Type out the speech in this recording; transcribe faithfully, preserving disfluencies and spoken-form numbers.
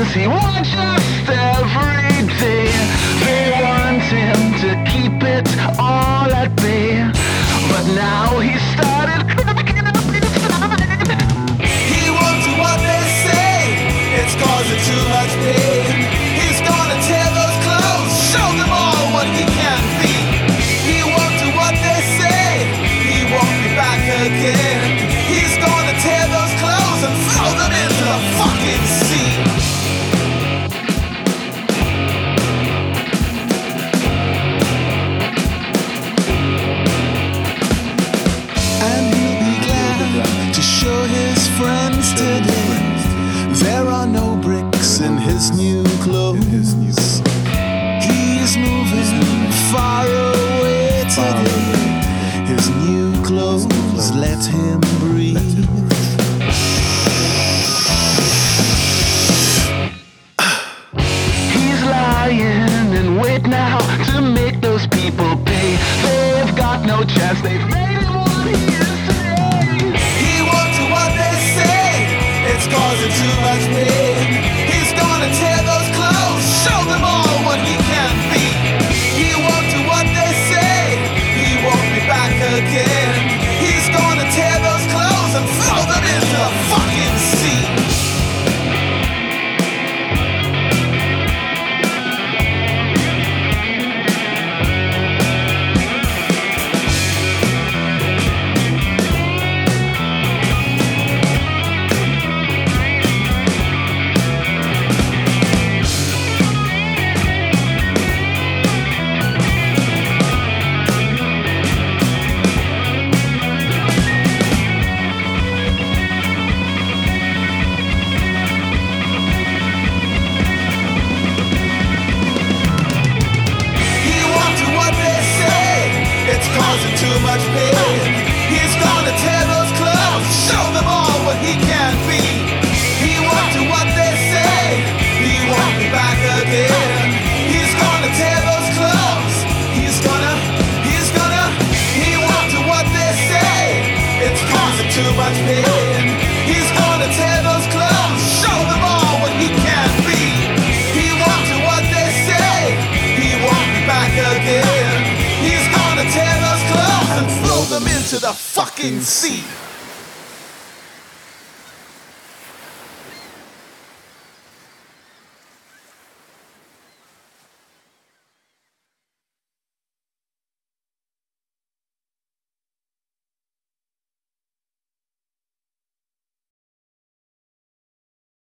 cause he wants just every day. They want him to keep it all at bay, but now he started cracking up inside. He won't do what they say, it's causing too much pain. He's gonna tear those clothes, show them all what he can be. He won't do what they say, he won't be back again. He's gonna tear those clothes and throw them into the fucking sea. And he'll be glad to show his friends today there are no bricks in his new clothes. He is moving far away today. His new clothes let him breathe. He's lying in wait now to make those people pay. They've got no chance, they've made him what he is today. He won't do what they say, it's causing too much pain. He's gonna tear those clothes, show them all what he can be. He won't do what they say, he won't be back again. He's gonna tear those clothes and throw them into the fucking sea. It's causing too much pain. He's gonna tear those clothes, show them all what he can be. He won't do what they say, he won't be back again. He's gonna tear those clothes, he's gonna, he's gonna, he won't do what they say. It's causing too much pain. He's gonna tear those clothes, show them all what he can be. He won't do what they say, he won't be back again. He's gonna tear those clothes and throw them into the fucking sea.